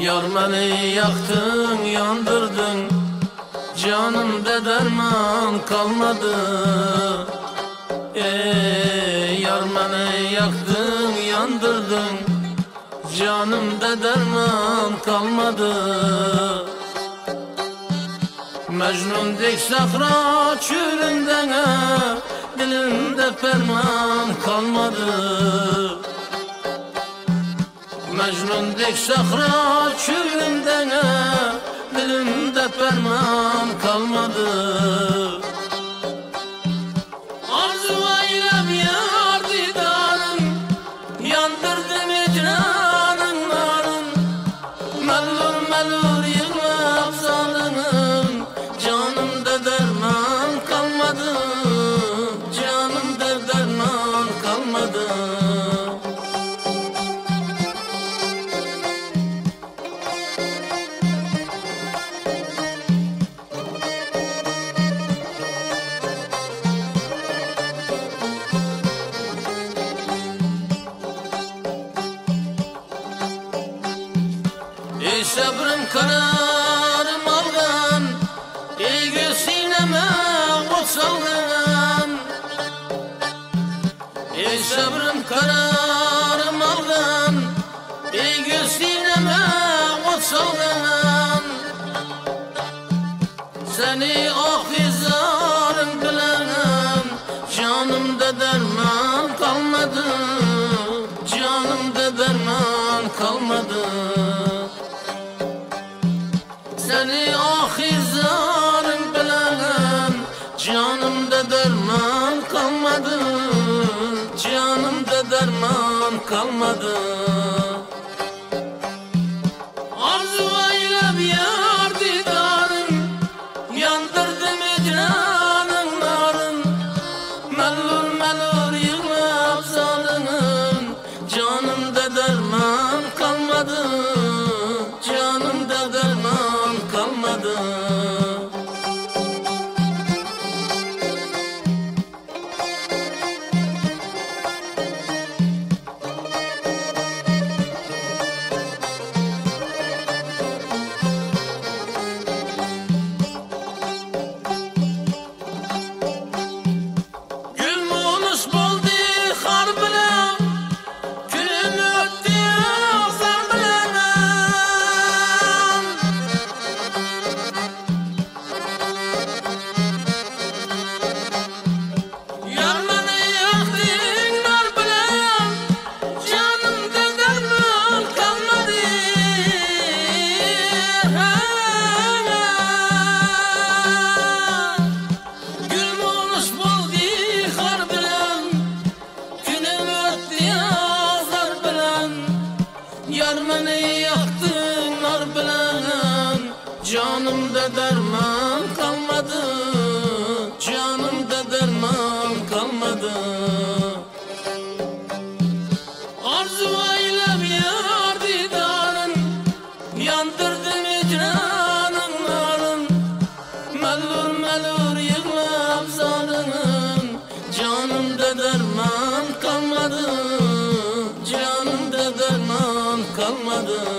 Yar beni yaktın, yandırdın, canımda derman kalmadı. Yar beni yaktın, yandırdın, canımda derman kalmadı. Mecnun dek sahra çölünden, dilimde ferman kalmadı. Mecnun dek sahra çölünden, dilimde ferman kalmadı. Arzu eylem yar didarın, yandırdım icranın narın. Mellur mellur yığlap salınım, canımda derman kalmadı. Canımda derman kalmadı. Ey sabrım kararım algan, ey göğsüneme ot salgan. Ey sabrım kararım algan, ey göğsüneme ot salgan. Seni ahizarım bilen, canımda derman kalmadı. Canımda derman kalmadı. Seni ahizarım bilen, canımda derman kalmadı. Canımda derman kalmadı. Arzu eylem yar didarın, yandırdım icranın narın. Mellur mellur yığlap salınım, canımda derman kalmadı. Canımda derman kalmadı. Gül muğlus boldu har bilen, günüm öttü azar bilen. Yar beni yaktın nar bilen, canımda derman kalmadı. Gül muğlus boldu har bilen, günüm öttü azar bilen. Yar beni yaktın nar bilen, canımda derman kalmadı. Canımda derman kalmadı. Arzu eylem yar didarın, yandırdım icranın narın. Mellur mellur yığlap salınım, canımda derman kalmadı. Canımda derman kalmadı.